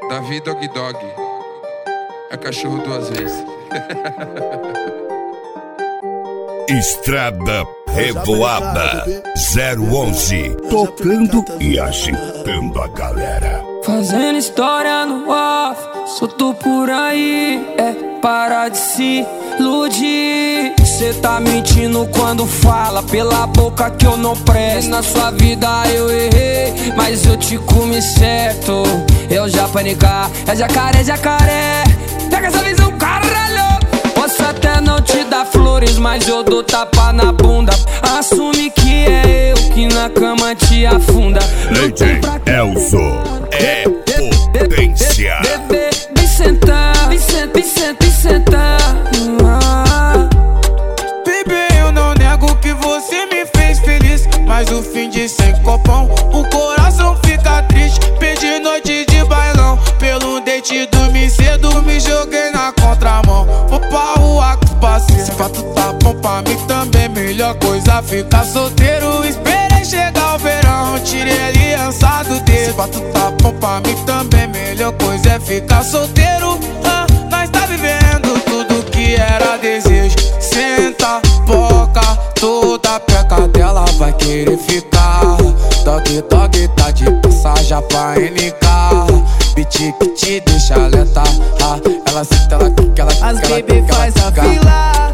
Davi Dog Dog é cachorro duas vezes. Estrada Revoada 011, tocando e agitando a galera. Fazendo história no off, solto por aí, para de se iludir. Cê tá mentindo quando fala pela boca que eu não presto. Na sua vida eu errei, mas eu te comi certo. Eu já panicar, é jacaré, jacaré. Pega essa visão, caralho. Posso até não te dar flores, mas eu dou tapa na bunda. Assume que é eu que na cama te afunda. DJ Elzo é potência. Bebê, vem sentar, vem sentar, vem sentar, vem sentar. Bebê, eu não nego que você me fez feliz, mas o fim de sem copão, o coração fica triste. Perdi noite de bailão, pelo date dormi cedo, me joguei na contramão. Vou pra rua com os parceiros, se fato tá bom pra mim também. Melhor coisa ficar solteiro, esperei chegar o verão, tirei a aliança do dedo. Se fato tá bom pra mim também, melhor coisa é ficar solteiro. Nós tá vivendo tudo que era desejo. Senta, boca, toda peca dela vai querer ficar. Dog, dog, tá de passagem pra NK. Beat que te deixa lenta. Ela senta, ela quica, ela quica. As bebê faz a fila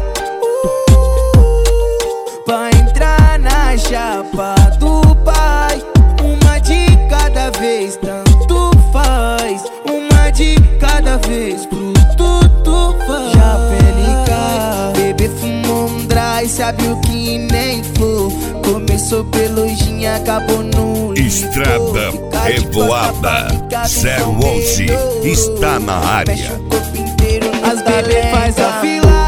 pra entrar na chapa do pai. Uma de cada vez, tanto faz. Uma de cada vez, pro tudo faz. Já PNK, bebê fumou um dry, sabe o que nem flor. Começou pelo gin, acabou no Estrada Revoada 011 está na área. As bebê faz a fila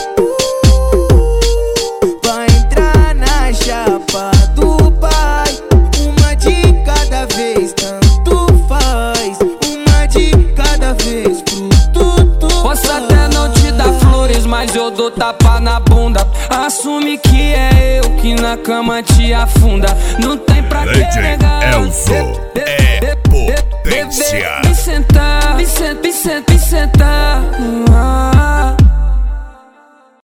pra entrar na chapa do pai. Uma de cada vez, tanto faz. Uma de cada vez, pro tudo. Posso até não te dar flores, mas eu dou tapa na bunda. Assume que é eu que na cama te afunda. Não tem pra